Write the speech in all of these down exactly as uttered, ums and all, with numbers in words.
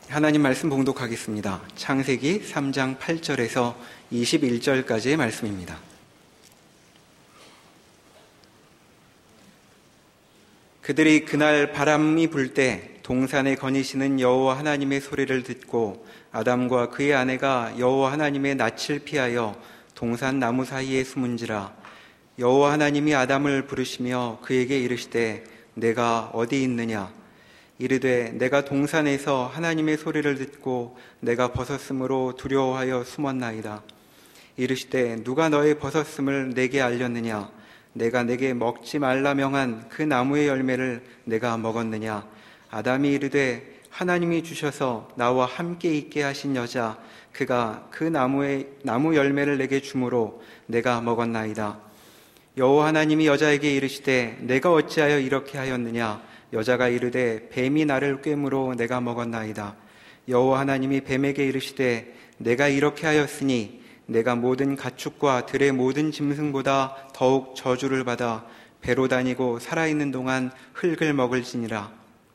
하나님 말씀 봉독하겠습니다. 창세기 삼 장 팔 절에서 이십일 절까지의 말씀입니다. 그들이 그날 바람이 불 때 동산에 거니시는 여호와 하나님의 소리를 듣고 아담과 그의 아내가 여호와 하나님의 낯을 피하여 동산 나무 사이에 숨은지라. 여호와 하나님이 아담을 부르시며 그에게 이르시되 내가 어디 있느냐. 이르되 내가 동산에서 하나님의 소리를 듣고 내가 벗었으므로 두려워하여 숨었나이다. 이르시되 누가 너의 벗었음을 내게 알렸느냐. 내가 내게 먹지 말라 명한 그 나무의 열매를 내가 먹었느냐. 아담이 이르되 하나님이 주셔서 나와 함께 있게 하신 여자 그가 그 나무의 나무 열매를 내게 주므로 내가 먹었나이다. 여호와 하나님이 여자에게 이르시되 내가 어찌하여 이렇게 하였느냐. 여자가 이르되 뱀이 나를 꿰므로 내가 먹었나이다. 여호와 하나님이 뱀에게 이르시되 내가 이렇게 하였으니 내가 모든 가축과 들의 모든 짐승보다 더욱 저주를 받아 배로 다니고 살아있는 동안 흙을 먹을지니라.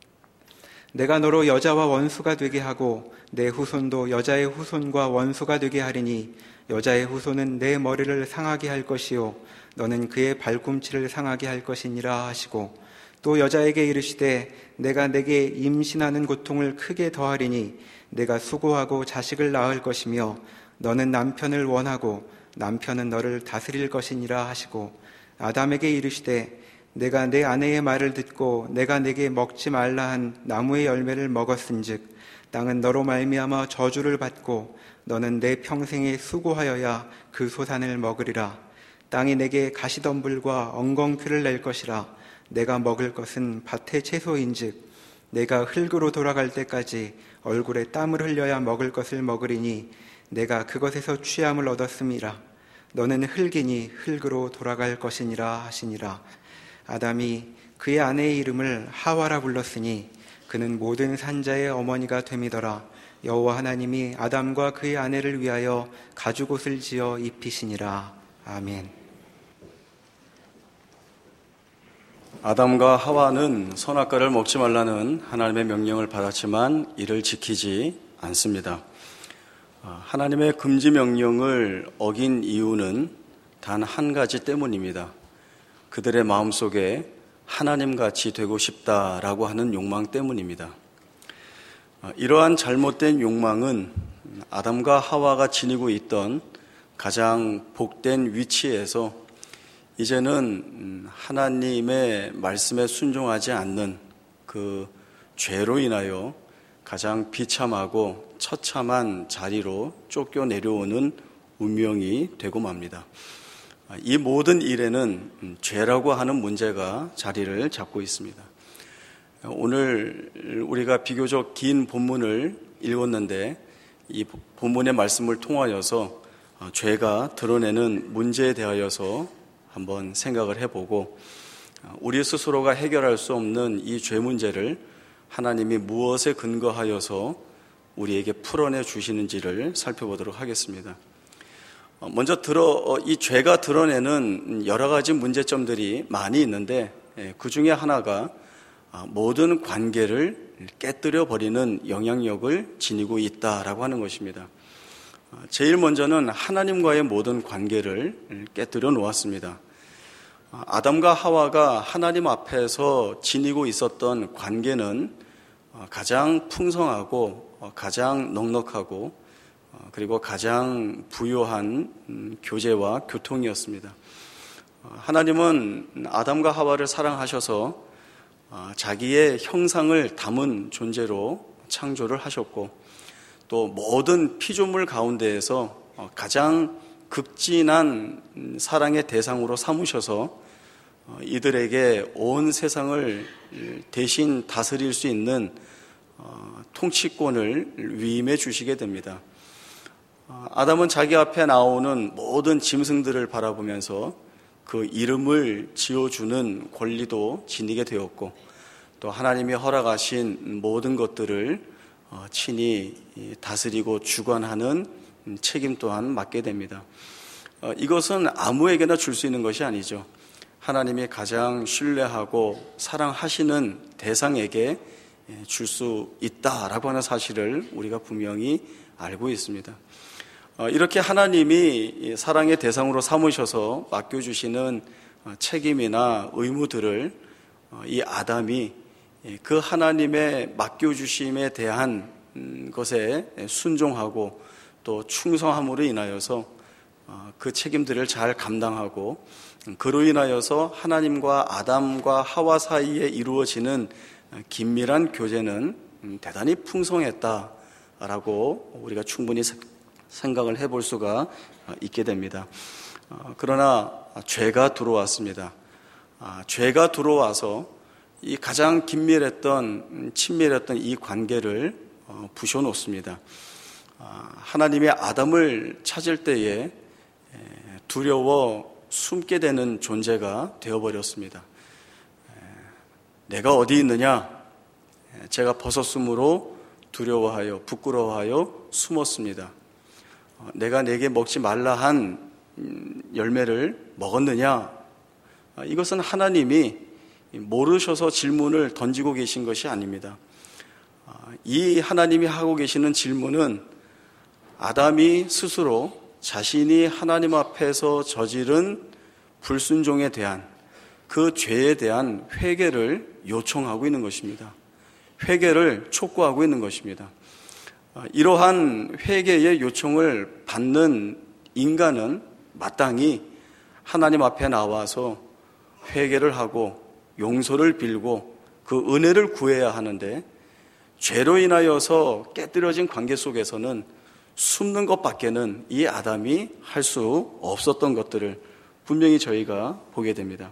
내가 너로 여자와 원수가 되게 하고 내 후손도 여자의 후손과 원수가 되게 하리니 여자의 후손은 내 머리를 상하게 할 것이요 너는 그의 발꿈치를 상하게 할 것이니라 하시고, 또 여자에게 이르시되 내가 내게 임신하는 고통을 크게 더하리니 내가 수고하고 자식을 낳을 것이며 너는 남편을 원하고 남편은 너를 다스릴 것이니라 하시고, 아담에게 이르시되 내가 내 아내의 말을 듣고 내가 내게 먹지 말라 한 나무의 열매를 먹었은즉 땅은 너로 말미암아 저주를 받고 너는 내 평생에 수고하여야 그 소산을 먹으리라. 땅이 내게 가시덤불과 엉겅퀴를 낼 것이라. 내가 먹을 것은 밭의 채소인즉 내가 흙으로 돌아갈 때까지 얼굴에 땀을 흘려야 먹을 것을 먹으리니 내가 그것에서 취함을 얻었음이라. 너는 흙이니 흙으로 돌아갈 것이니라 하시니라. 아담이 그의 아내의 이름을 하와라 불렀으니 그는 모든 산자의 어머니가 됨이더라. 여호와 하나님이 아담과 그의 아내를 위하여 가죽옷을 지어 입히시니라. 아멘. 아담과 하와는 선악과를 먹지 말라는 하나님의 명령을 받았지만 이를 지키지 않습니다. 하나님의 금지 명령을 어긴 이유는 단 한 가지 때문입니다. 그들의 마음속에 하나님같이 되고 싶다라고 하는 욕망 때문입니다. 이러한 잘못된 욕망은 아담과 하와가 지니고 있던 가장 복된 위치에서 이제는 하나님의 말씀에 순종하지 않는 그 죄로 인하여 가장 비참하고 처참한 자리로 쫓겨 내려오는 운명이 되고 맙니다. 이 모든 일에는 죄라고 하는 문제가 자리를 잡고 있습니다. 오늘 우리가 비교적 긴 본문을 읽었는데 이 본문의 말씀을 통하여서 죄가 드러내는 문제에 대하여서 한번 생각을 해보고 우리 스스로가 해결할 수 없는 이 죄 문제를 하나님이 무엇에 근거하여서 우리에게 풀어내 주시는지를 살펴보도록 하겠습니다. 먼저 들어 이 죄가 드러내는 여러 가지 문제점들이 많이 있는데 그 중에 하나가 모든 관계를 깨뜨려 버리는 영향력을 지니고 있다라고 하는 것입니다. 제일 먼저는 하나님과의 모든 관계를 깨뜨려 놓았습니다. 아담과 하와가 하나님 앞에서 지니고 있었던 관계는 가장 풍성하고 가장 넉넉하고 그리고 가장 부유한 교제와 교통이었습니다. 하나님은 아담과 하와를 사랑하셔서 자기의 형상을 담은 존재로 창조를 하셨고 또 모든 피조물 가운데에서 가장 극진한 사랑의 대상으로 삼으셔서 이들에게 온 세상을 대신 다스릴 수 있는 통치권을 위임해 주시게 됩니다. 아담은 자기 앞에 나오는 모든 짐승들을 바라보면서 그 이름을 지어주는 권리도 지니게 되었고 또 하나님이 허락하신 모든 것들을 친히 다스리고 주관하는 책임 또한 맡게 됩니다. 이것은 아무에게나 줄 수 있는 것이 아니죠. 하나님이 가장 신뢰하고 사랑하시는 대상에게 줄 수 있다라고 하는 사실을 우리가 분명히 알고 있습니다. 이렇게 하나님이 사랑의 대상으로 삼으셔서 맡겨주시는 책임이나 의무들을 이 아담이 그 하나님의 맡겨주심에 대한 것에 순종하고 또 충성함으로 인하여서 그 책임들을 잘 감당하고, 그로 인하여서 하나님과 아담과 하와 사이에 이루어지는 긴밀한 교제는 대단히 풍성했다라고 우리가 충분히 생각을 해볼 수가 있게 됩니다. 그러나 죄가 들어왔습니다. 죄가 들어와서 이 가장 긴밀했던, 친밀했던 이 관계를 부셔놓습니다. 하나님의 아담을 찾을 때에 두려워 숨게 되는 존재가 되어버렸습니다. 내가 어디 있느냐? 제가 벗었으므로 두려워하여 부끄러워하여 숨었습니다. 내가 내게 먹지 말라 한 열매를 먹었느냐? 이것은 하나님이 모르셔서 질문을 던지고 계신 것이 아닙니다. 이 하나님이 하고 계시는 질문은 아담이 스스로 자신이 하나님 앞에서 저지른 불순종에 대한, 그 죄에 대한 회개를 요청하고 있는 것입니다. 회개를 촉구하고 있는 것입니다. 이러한 회개의 요청을 받는 인간은 마땅히 하나님 앞에 나와서 회개를 하고 용서를 빌고 그 은혜를 구해야 하는데, 죄로 인하여서 깨뜨려진 관계 속에서는 숨는 것밖에는 이 아담이 할 수 없었던 것들을 분명히 저희가 보게 됩니다.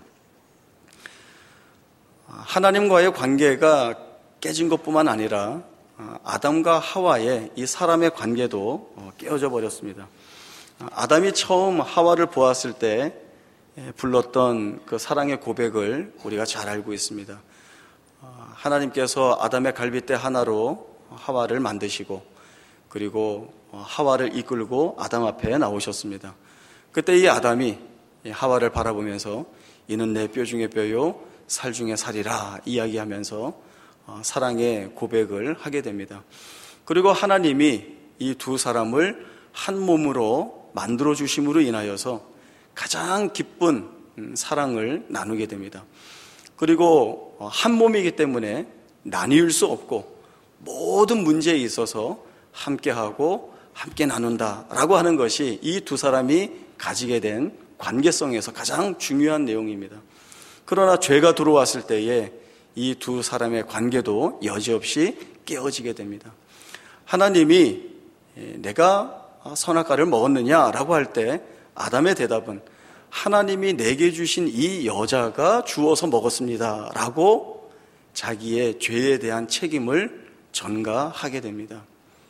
하나님과의 관계가 깨진 것뿐만 아니라 아담과 하와의 이 사람의 관계도 깨어져 버렸습니다. 아담이 처음 하와를 보았을 때 불렀던 그 사랑의 고백을 우리가 잘 알고 있습니다. 하나님께서 아담의 갈빗대 하나로 하와를 만드시고, 그리고 하와를 이끌고 아담 앞에 나오셨습니다. 그때 이 아담이 하와를 바라보면서 이는 내 뼈 중에 뼈요 살 중에 살이라 이야기하면서 사랑의 고백을 하게 됩니다. 그리고 하나님이 이 두 사람을 한 몸으로 만들어 주심으로 인하여서 가장 기쁜 사랑을 나누게 됩니다. 그리고 한 몸이기 때문에 나뉘을 수 없고 모든 문제에 있어서 함께하고 함께 나눈다라고 하는 것이 이 두 사람이 가지게 된 관계성에서 가장 중요한 내용입니다. 그러나 죄가 들어왔을 때에 이 두 사람의 관계도 여지없이 깨어지게 됩니다. 하나님이 내가 선악과를 먹었느냐라고 할 때 아담의 대답은 하나님이 내게 주신 이 여자가 주어서 먹었습니다 라고 자기의 죄에 대한 책임을 전가하게 됩니다.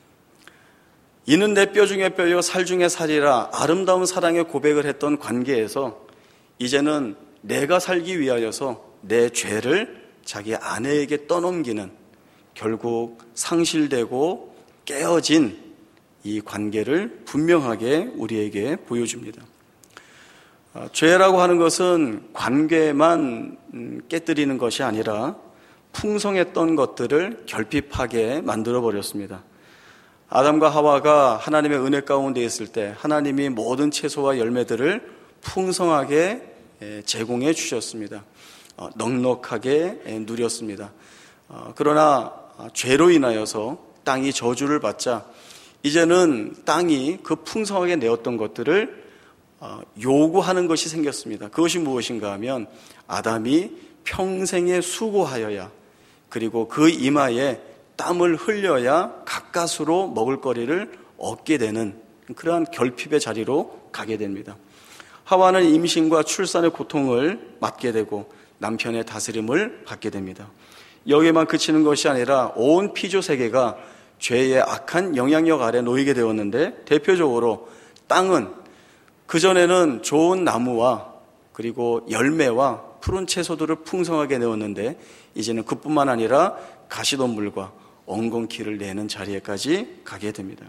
이는 내 뼈 중에 뼈요 살 중에 살이라 아름다운 사랑의 고백을 했던 관계에서 이제는 내가 살기 위하여서 내 죄를 자기 아내에게 떠넘기는, 결국 상실되고 깨어진 이 관계를 분명하게 우리에게 보여줍니다. 죄라고 하는 것은 관계만 깨뜨리는 것이 아니라 풍성했던 것들을 결핍하게 만들어버렸습니다. 아담과 하와가 하나님의 은혜 가운데 있을 때 하나님이 모든 채소와 열매들을 풍성하게 제공해 주셨습니다. 넉넉하게 누렸습니다. 그러나 죄로 인하여서 땅이 저주를 받자 이제는 땅이 그 풍성하게 내었던 것들을 요구하는 것이 생겼습니다. 그것이 무엇인가 하면 아담이 평생에 수고하여야, 그리고 그 이마에 땀을 흘려야 가까스로 먹을거리를 얻게 되는 그러한 결핍의 자리로 가게 됩니다. 하와는 임신과 출산의 고통을 맡게 되고 남편의 다스림을 받게 됩니다. 여기에만 그치는 것이 아니라 온 피조 세계가 죄의 악한 영향력 아래 놓이게 되었는데, 대표적으로 땅은 그전에는 좋은 나무와 그리고 열매와 푸른 채소들을 풍성하게 내었는데 이제는 그뿐만 아니라 가시덤불과 엉겅퀴를 내는 자리에까지 가게 됩니다.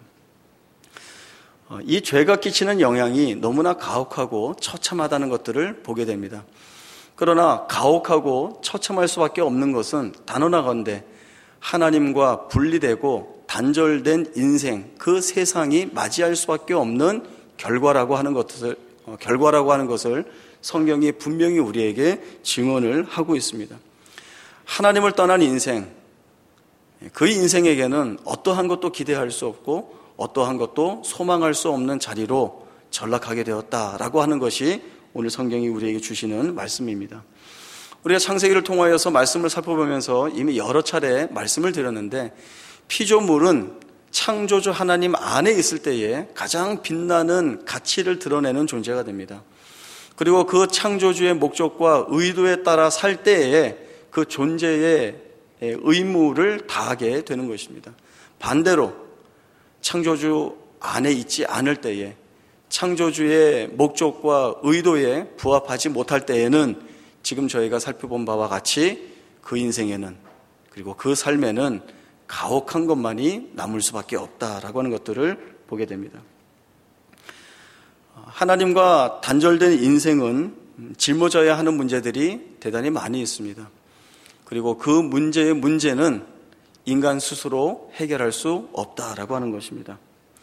이 죄가 끼치는 영향이 너무나 가혹하고 처참하다는 것들을 보게 됩니다. 그러나 가혹하고 처참할 수밖에 없는 것은 단언하건대 하나님과 분리되고 단절된 인생, 그 세상이 맞이할 수밖에 없는 결과라고 하는 것을, 어, 결과라고 하는 것을 성경이 분명히 우리에게 증언을 하고 있습니다. 하나님을 떠난 인생, 그 인생에게는 어떠한 것도 기대할 수 없고 어떠한 것도 소망할 수 없는 자리로 전락하게 되었다라고 하는 것이 오늘 성경이 우리에게 주시는 말씀입니다. 우리가 창세기를 통하여서 말씀을 살펴보면서 이미 여러 차례 말씀을 드렸는데, 피조물은 창조주 하나님 안에 있을 때에 가장 빛나는 가치를 드러내는 존재가 됩니다. 그리고 그 창조주의 목적과 의도에 따라 살 때에 그 존재의 의무를 다하게 되는 것입니다. 반대로 창조주 안에 있지 않을 때에, 창조주의 목적과 의도에 부합하지 못할 때에는 지금 저희가 살펴본 바와 같이 그 인생에는, 그리고 그 삶에는 가혹한 것만이 남을 수밖에 없다라고 하는 것들을 보게 됩니다. 하나님과 단절된 인생은 짊어져야 하는 문제들이 대단히 많이 있습니다. 그리고 그 문제의 문제는 인간 스스로 해결할 수 없다라고 하는 것입니다.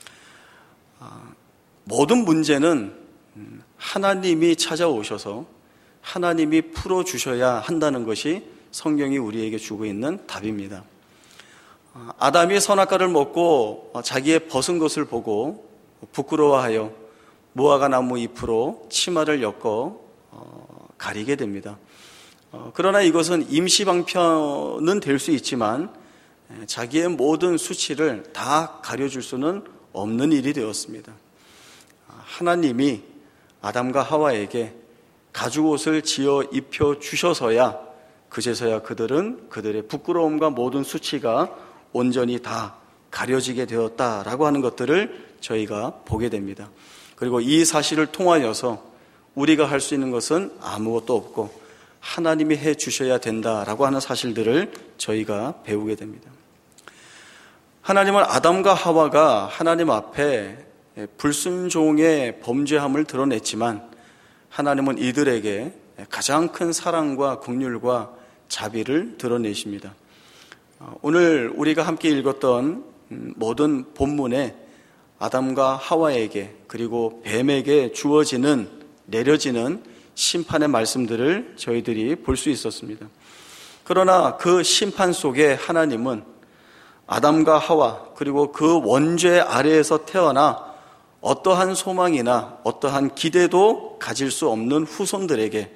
모든 문제는 하나님이 찾아오셔서 하나님이 풀어주셔야 한다는 것이 성경이 우리에게 주고 있는 답입니다. 아담이 선악과를 먹고 자기의 벗은 것을 보고 부끄러워하여 무화과 나무 잎으로 치마를 엮어 가리게 됩니다. 그러나 이것은 임시방편은 될 수 있지만 자기의 모든 수치를 다 가려줄 수는 없는 일이 되었습니다. 하나님이 아담과 하와에게 가죽옷을 지어 입혀 주셔서야 그제서야 그들은 그들의 부끄러움과 모든 수치가 온전히 다 가려지게 되었다라고 하는 것들을 저희가 보게 됩니다. 그리고 이 사실을 통하여서 우리가 할 수 있는 것은 아무것도 없고 하나님이 해 주셔야 된다라고 하는 사실들을 저희가 배우게 됩니다. 하나님은 아담과 하와가 하나님 앞에 불순종의 범죄함을 드러냈지만, 하나님은 이들에게 가장 큰 사랑과 긍휼과 자비를 드러내십니다. 오늘 우리가 함께 읽었던 모든 본문에 아담과 하와에게, 그리고 뱀에게 주어지는, 내려지는 심판의 말씀들을 저희들이 볼 수 있었습니다. 그러나 그 심판 속에 하나님은 아담과 하와, 그리고 그 원죄 아래에서 태어나 어떠한 소망이나 어떠한 기대도 가질 수 없는 후손들에게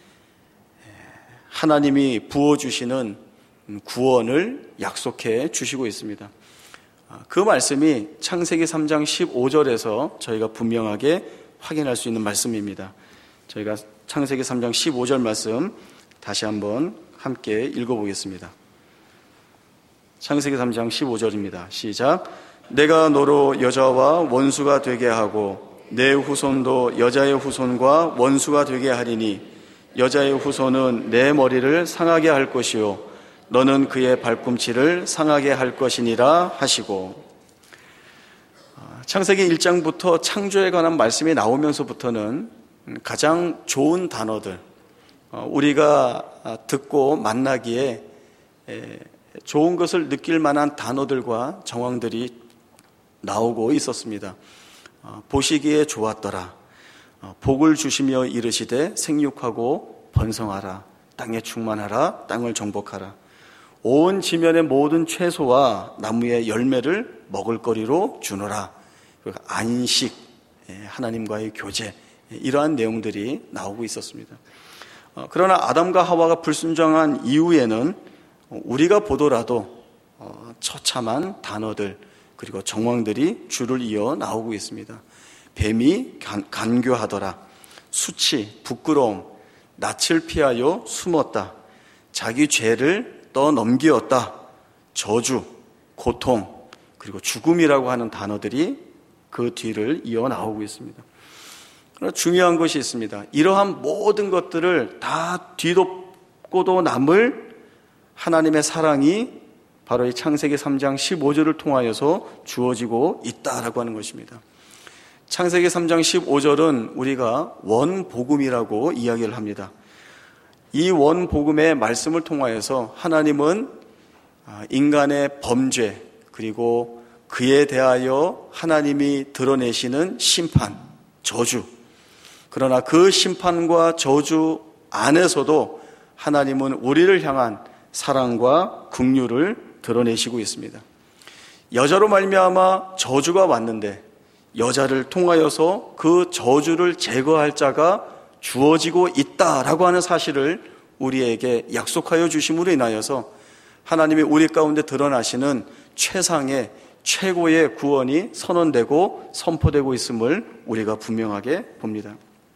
하나님이 부어주시는 구원을 약속해 주시고 있습니다. 그 말씀이 창세기 삼 장 십오 절에서 저희가 분명하게 확인할 수 있는 말씀입니다. 저희가 창세기 삼 장 십오 절 말씀 다시 한번 함께 읽어보겠습니다. 창세기 삼 장 십오 절입니다. 시작. 내가 너로 여자와 원수가 되게 하고 내 후손도 여자의 후손과 원수가 되게 하리니 여자의 후손은 내 머리를 상하게 할 것이요 너는 그의 발꿈치를 상하게 할 것이니라 하시고, 창세기 일 장부터 창조에 관한 말씀이 나오면서부터는 가장 좋은 단어들, 우리가 듣고 만나기에 좋은 것을 느낄 만한 단어들과 정황들이 나오고 있었습니다. 보시기에 좋았더라. 복을 주시며 이르시되 생육하고 번성하라. 땅에 충만하라. 땅을 정복하라. 온 지면의 모든 채소와 나무의 열매를 먹을거리로 주노라. 안식, 하나님과의 교제, 이러한 내용들이 나오고 있었습니다. 그러나 아담과 하와가 불순종한 이후에는 우리가 보더라도 처참한 단어들, 그리고 정황들이 줄을 이어 나오고 있습니다. 뱀이 간, 간교하더라. 수치, 부끄러움, 낯을 피하여 숨었다. 자기 죄를 떠넘기었다. 저주, 고통, 그리고 죽음이라고 하는 단어들이 그 뒤를 이어 나오고 있습니다. 그러나 중요한 것이 있습니다. 이러한 모든 것들을 다 뒤덮고도 남을 하나님의 사랑이 바로 이 창세기 삼 장 십오 절을 통하여서 주어지고 있다라고 하는 것입니다. 창세기 삼 장 십오 절은 우리가 원복음이라고 이야기를 합니다. 이 원복음의 말씀을 통하여서 하나님은 인간의 범죄, 그리고 그에 대하여 하나님이 드러내시는 심판, 저주. 그러나 그 심판과 저주 안에서도 하나님은 우리를 향한 사랑과 긍휼을 드러내시고 있습니다. 여자로 말미암아 저주가 왔는데 여자를 통하여서 그 저주를 제거할 자가 주어지고 있다라고 하는 사실을 우리에게 약속하여 주심으로 인하여서 하나님이 우리 가운데 드러나시는 최상의 최고의 구원이 선언되고 선포되고 있음을 우리가 분명하게 봅니다.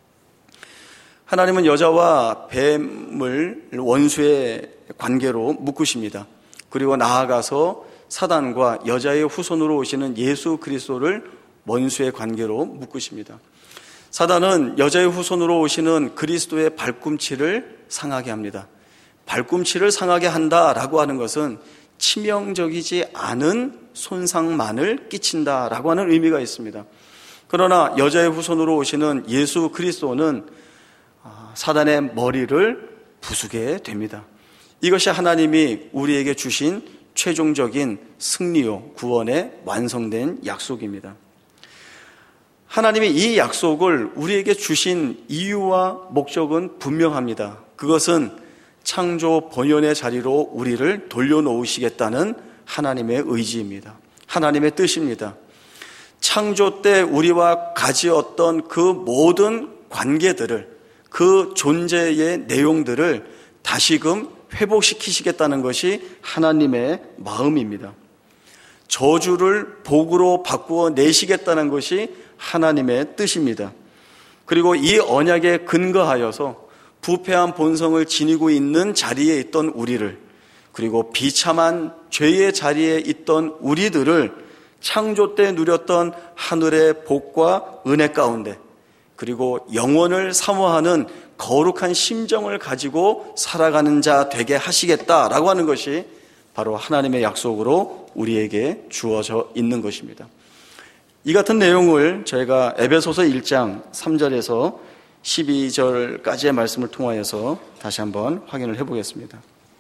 하나님은 여자와 뱀을 원수의 관계로 묶으십니다. 그리고 나아가서 사단과 여자의 후손으로 오시는 예수 그리스도를 원수의 관계로 묶으십니다. 사단은 여자의 후손으로 오시는 그리스도의 발꿈치를 상하게 합니다. 발꿈치를 상하게 한다라고 하는 것은 치명적이지 않은 손상만을 끼친다라고 하는 의미가 있습니다. 그러나 여자의 후손으로 오시는 예수 그리스도는 사단의 머리를 부수게 됩니다. 이것이 하나님이 우리에게 주신 최종적인 승리요 구원의 완성된 약속입니다. 하나님이 이 약속을 우리에게 주신 이유와 목적은 분명합니다. 그것은 창조 본연의 자리로 우리를 돌려놓으시겠다는 하나님의 의지입니다. 하나님의 뜻입니다. 창조 때 우리와 가지었던 그 모든 관계들을, 그 존재의 내용들을 다시금 회복시키시겠다는 것이 하나님의 마음입니다. 저주를 복으로 바꾸어 내시겠다는 것이 하나님의 뜻입니다. 그리고 이 언약에 근거하여서 부패한 본성을 지니고 있는 자리에 있던 우리를, 그리고 비참한 죄의 자리에 있던 우리들을 창조 때 누렸던 하늘의 복과 은혜 가운데, 그리고 영원을 사모하는 거룩한 심정을 가지고 살아가는 자 되게 하시겠다라고 하는 것이 바로 하나님의 약속으로 우리에게 주어져 있는 것입니다. 이 같은 내용을 저희가 에베소서 일 장 삼 절에서 십이 절까지의 말씀을 통하여서 다시 한번 확인을 해보겠습니다.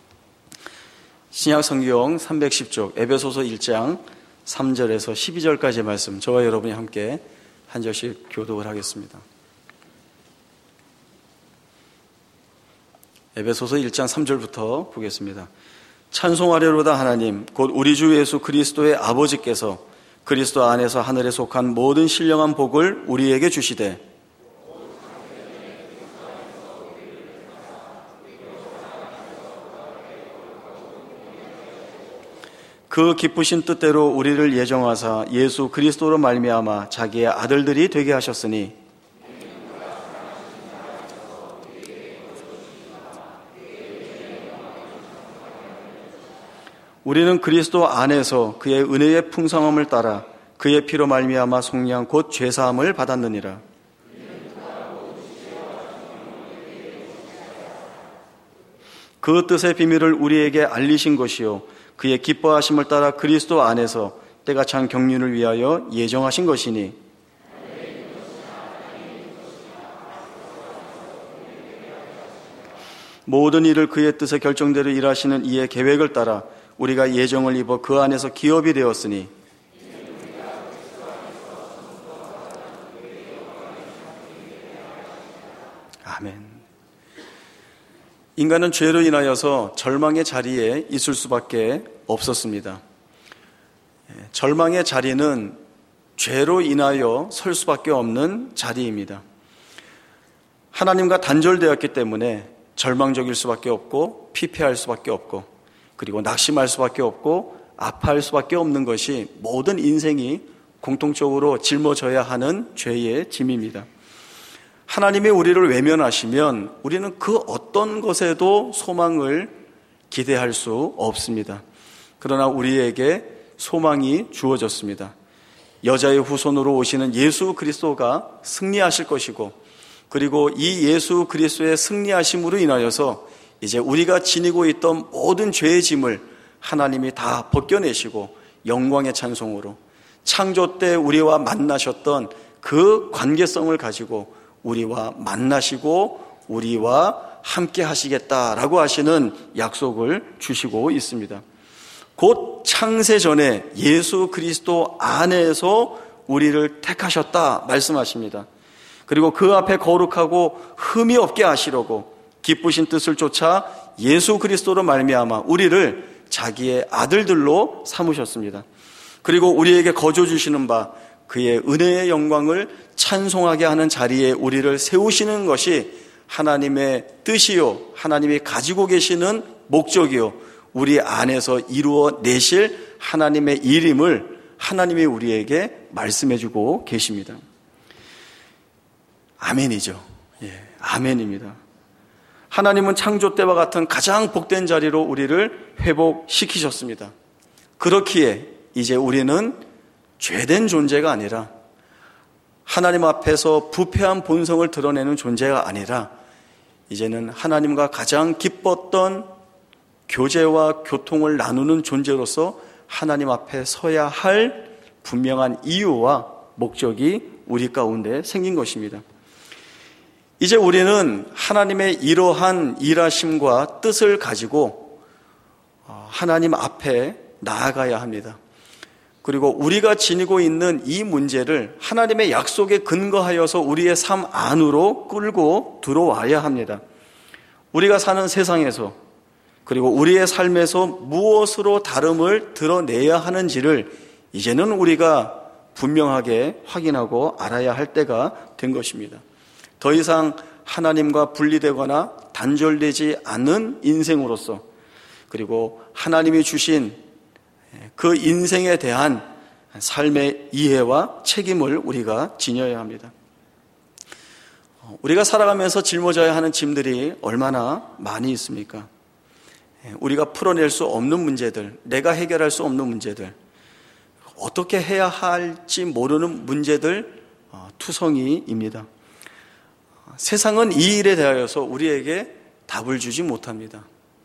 신약 성경 삼백십 쪽 에베소서 일 장 삼 절에서 십이 절까지의 말씀, 저와 여러분이 함께 한 절씩 교독을 하겠습니다. 에베소서 일 장 삼 절부터 보겠습니다. 찬송하려로다 하나님 곧 우리 주 예수 그리스도의 아버지께서 그리스도 안에서 하늘에 속한 모든 신령한 복을 우리에게 주시되 그 기쁘신 뜻대로 우리를 예정하사 예수 그리스도로 말미암아 자기의 아들들이 되게 하셨으니 우리는 그리스도 안에서 그의 은혜의 풍성함을 따라 그의 피로 말미암아 속량 곧 죄사함을 받았느니라. 그 뜻의 비밀을 우리에게 알리신 것이요 그의 기뻐하심을 따라 그리스도 안에서 때가 찬 경륜을 위하여 예정하신 것이니 모든 일을 그의 뜻의 결정대로 일하시는 이의 계획을 따라 우리가 예정을 입어 그 안에서 기업이 되었으니 아멘. 인간은 죄로 인하여서 절망의 자리에 있을 수밖에 없었습니다. 절망의 자리는 죄로 인하여 설 수밖에 없는 자리입니다. 하나님과 단절되었기 때문에 절망적일 수밖에 없고 피폐할 수밖에 없고 그리고 낙심할 수밖에 없고 아파할 수밖에 없는 것이 모든 인생이 공통적으로 짊어져야 하는 죄의 짐입니다. 하나님이 우리를 외면하시면 우리는 그 어떤 것에도 소망을 기대할 수 없습니다. 그러나 우리에게 소망이 주어졌습니다. 여자의 후손으로 오시는 예수 그리스도가 승리하실 것이고 그리고 이 예수 그리스도의 승리하심으로 인하여서 이제 우리가 지니고 있던 모든 죄의 짐을 하나님이 다 벗겨내시고 영광의 찬송으로 창조 때 우리와 만나셨던 그 관계성을 가지고 우리와 만나시고 우리와 함께 하시겠다라고 하시는 약속을 주시고 있습니다. 곧 창세 전에 예수 그리스도 안에서 우리를 택하셨다 말씀하십니다. 그리고 그 앞에 거룩하고 흠이 없게 하시려고 기쁘신 뜻을 쫓아 예수 그리스도로 말미암아 우리를 자기의 아들들로 삼으셨습니다. 그리고 우리에게 거저 주시는 바 그의 은혜의 영광을 찬송하게 하는 자리에 우리를 세우시는 것이 하나님의 뜻이요, 하나님이 가지고 계시는 목적이요, 우리 안에서 이루어 내실 하나님의 일임을 하나님이 우리에게 말씀해주고 계십니다. 아멘이죠. 예, 아멘입니다. 하나님은 창조 때와 같은 가장 복된 자리로 우리를 회복시키셨습니다. 그렇기에 이제 우리는 죄된 존재가 아니라 하나님 앞에서 부패한 본성을 드러내는 존재가 아니라 이제는 하나님과 가장 기뻤던 교제와 교통을 나누는 존재로서 하나님 앞에 서야 할 분명한 이유와 목적이 우리 가운데 생긴 것입니다. 이제 우리는 하나님의 이러한 일하심과 뜻을 가지고 하나님 앞에 나아가야 합니다. 그리고 우리가 지니고 있는 이 문제를 하나님의 약속에 근거하여서 우리의 삶 안으로 끌고 들어와야 합니다. 우리가 사는 세상에서 그리고 우리의 삶에서 무엇으로 다름을 드러내야 하는지를 이제는 우리가 분명하게 확인하고 알아야 할 때가 된 것입니다. 더 이상 하나님과 분리되거나 단절되지 않는 인생으로서 그리고 하나님이 주신 그 인생에 대한 삶의 이해와 책임을 우리가 지녀야 합니다. 우리가 살아가면서 짊어져야 하는 짐들이 얼마나 많이 있습니까? 우리가 풀어낼 수 없는 문제들, 내가 해결할 수 없는 문제들, 어떻게 해야 할지 모르는 문제들 투성이입니다. 세상은 이 일에 대하여서 우리에게 답을 주지 못합니다.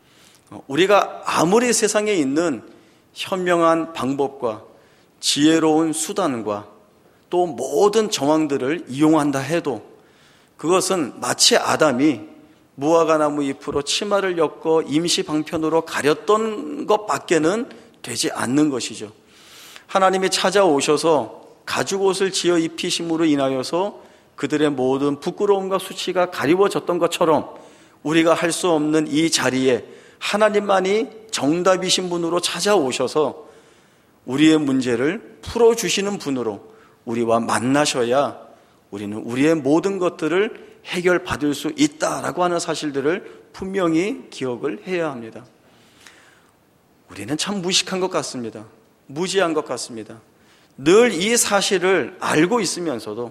우리가 아무리 세상에 있는 현명한 방법과 지혜로운 수단과 또 모든 정황들을 이용한다 해도 그것은 마치 아담이 무화과나무 잎으로 치마를 엮어 임시 방편으로 가렸던 것밖에는 되지 않는 것이죠. 하나님이 찾아오셔서 가죽옷을 지어 입히심으로 인하여서 그들의 모든 부끄러움과 수치가 가리워졌던 것처럼 우리가 할 수 없는 이 자리에 하나님만이 정답이신 분으로 찾아오셔서 우리의 문제를 풀어주시는 분으로 우리와 만나셔야 우리는 우리의 모든 것들을 해결받을 수 있다라고 하는 사실들을 분명히 기억을 해야 합니다. 우리는 참 무식한 것 같습니다. 무지한 것 같습니다. 늘 이 사실을 알고 있으면서도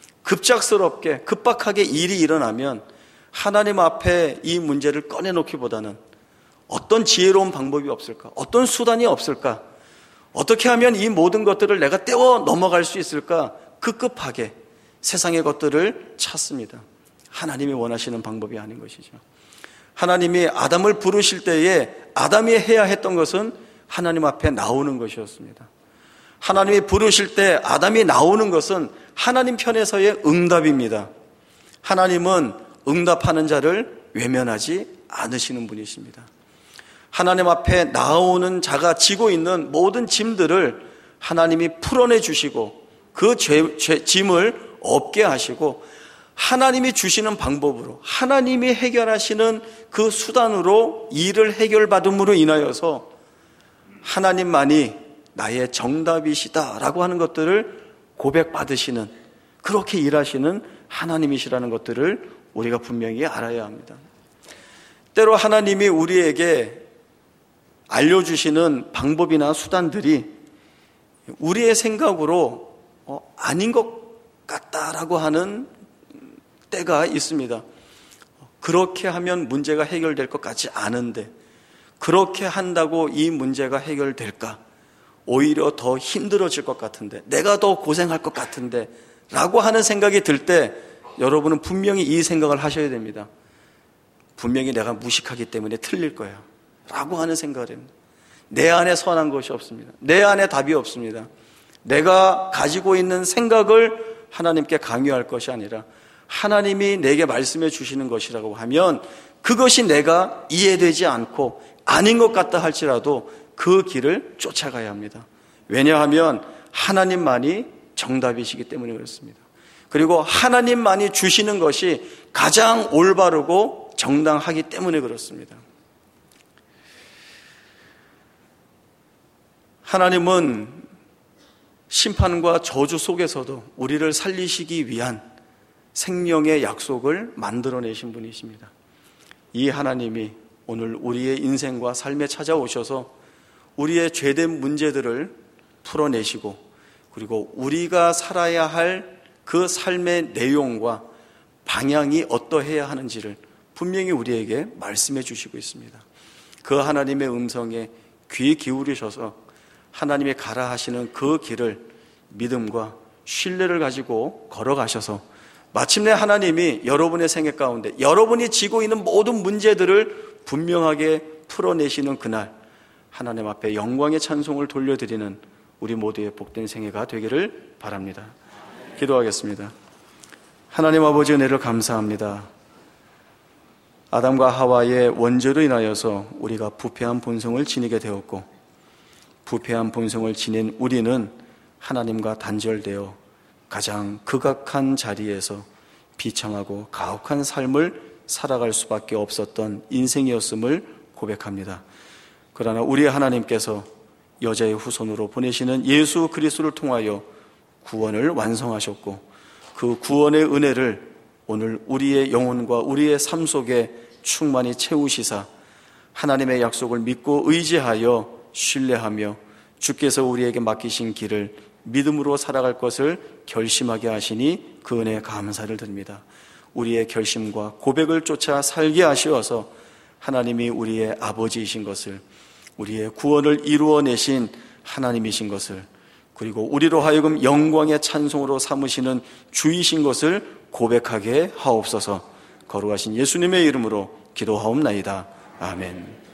급작스럽게 급박하게 일이 일어나면 하나님 앞에 이 문제를 꺼내놓기보다는 어떤 지혜로운 방법이 없을까? 어떤 수단이 없을까? 어떻게 하면 이 모든 것들을 내가 떼어 넘어갈 수 있을까? 급급하게 세상의 것들을 찾습니다. 하나님이 원하시는 방법이 아닌 것이죠. 하나님이 아담을 부르실 때에 아담이 해야 했던 것은 하나님 앞에 나오는 것이었습니다. 하나님이 부르실 때 아담이 나오는 것은 하나님 편에서의 응답입니다. 하나님은 응답하는 자를 외면하지 않으시는 분이십니다. 하나님 앞에 나오는 자가 지고 있는 모든 짐들을 하나님이 풀어내 주시고 그 죄, 죄, 짐을 없게 하시고 하나님이 주시는 방법으로 하나님이 해결하시는 그 수단으로 일을 해결받음으로 인하여서 하나님만이 나의 정답이시다라고 하는 것들을 고백받으시는 그렇게 일하시는 하나님이시라는 것들을 우리가 분명히 알아야 합니다. 때로 하나님이 우리에게 알려주시는 방법이나 수단들이 우리의 생각으로 어, 아닌 것 같다라고 하는 때가 있습니다. 그렇게 하면 문제가 해결될 것 같지 않은데 그렇게 한다고 이 문제가 해결될까? 오히려 더 힘들어질 것 같은데 내가 더 고생할 것 같은데 라고 하는 생각이 들 때 여러분은 분명히 이 생각을 하셔야 됩니다. 분명히 내가 무식하기 때문에 틀릴 거야 라고 하는 생각을 합니다. 내 안에 선한 것이 없습니다. 내 안에 답이 없습니다. 내가 가지고 있는 생각을 하나님께 강요할 것이 아니라 하나님이 내게 말씀해 주시는 것이라고 하면 그것이 내가 이해되지 않고 아닌 것 같다 할지라도 그 길을 쫓아가야 합니다. 왜냐하면 하나님만이 정답이시기 때문에 그렇습니다. 그리고 하나님만이 주시는 것이 가장 올바르고 정당하기 때문에 그렇습니다. 하나님은 심판과 저주 속에서도 우리를 살리시기 위한 생명의 약속을 만들어내신 분이십니다. 이 하나님이 오늘 우리의 인생과 삶에 찾아오셔서 우리의 죄된 문제들을 풀어내시고, 그리고 우리가 살아야 할 그 삶의 내용과 방향이 어떠해야 하는지를 분명히 우리에게 말씀해 주시고 있습니다. 그 하나님의 음성에 귀 기울이셔서 하나님의 가라 하시는 그 길을 믿음과 신뢰를 가지고 걸어가셔서 마침내 하나님이 여러분의 생애 가운데 여러분이 지고 있는 모든 문제들을 분명하게 풀어내시는 그날, 하나님 앞에 영광의 찬송을 돌려드리는 우리 모두의 복된 생애가 되기를 바랍니다. 기도하겠습니다. 하나님 아버지, 은혜를 감사합니다. 아담과 하와의 원죄로 인하여서 우리가 부패한 본성을 지니게 되었고, 부패한 본성을 지닌 우리는 하나님과 단절되어 가장 극악한 자리에서 비참하고 가혹한 삶을 살아갈 수밖에 없었던 인생이었음을 고백합니다. 그러나 우리 하나님께서 여자의 후손으로 보내시는 예수 그리스도를 통하여 구원을 완성하셨고, 그 구원의 은혜를 오늘 우리의 영혼과 우리의 삶 속에 충만히 채우시사 하나님의 약속을 믿고 의지하여 신뢰하며 주께서 우리에게 맡기신 길을 믿음으로 살아갈 것을 결심하게 하시니 그 은혜에 감사를 드립니다. 우리의 결심과 고백을 쫓아 살게 하시어서 하나님이 우리의 아버지이신 것을, 우리의 구원을 이루어내신 하나님이신 것을, 그리고 우리로 하여금 영광의 찬송으로 삼으시는 주이신 것을 고백하게 하옵소서. 거룩하신 예수님의 이름으로 기도하옵나이다. 아멘.